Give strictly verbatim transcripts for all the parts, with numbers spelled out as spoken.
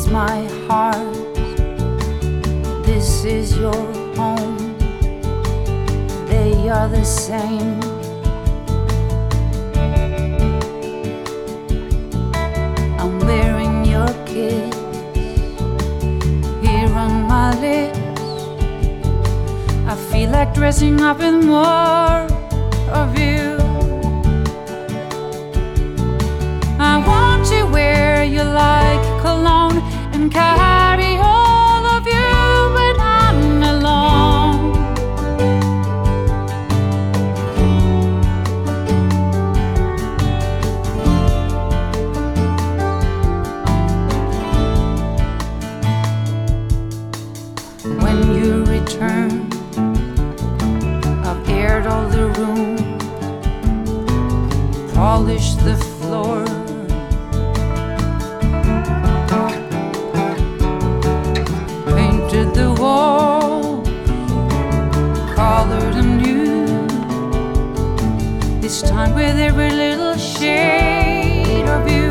is my heart, this is your home. They are the same. I'm wearing your kiss here on my lips. I feel like dressing up in more of you. I want you where you like cologne and carry all of you when I'm alone. When you return, I've aired all the room, polished the floor, painted the wall, colored anew, this time with every little shade of you.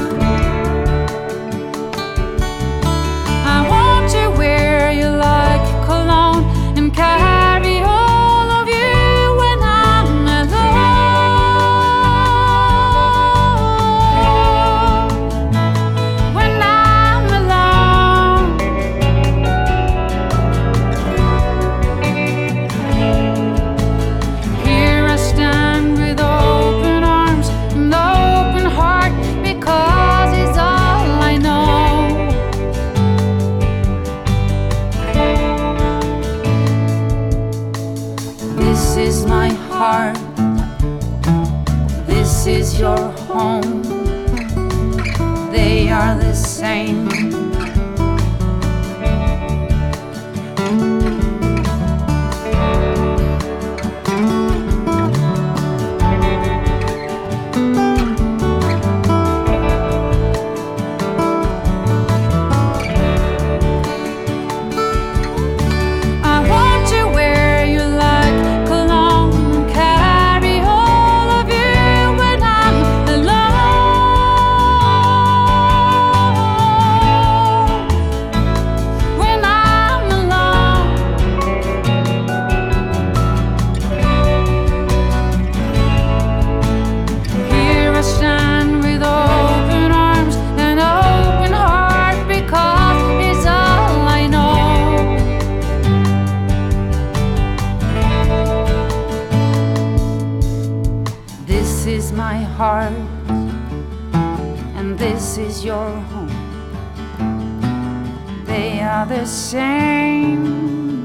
I want you where you like cologne and carry all of you when I'm alone. When I'm alone. Here I stand with open arms and open heart, because it's all I know. This is my heart, this is your home. They are the same. I want you where you like cologne, carry all of you when I'm alone. When I'm alone. Here I stand with open arms and open heart, because it's all I know. This is my heart, and this is your home. They are the same.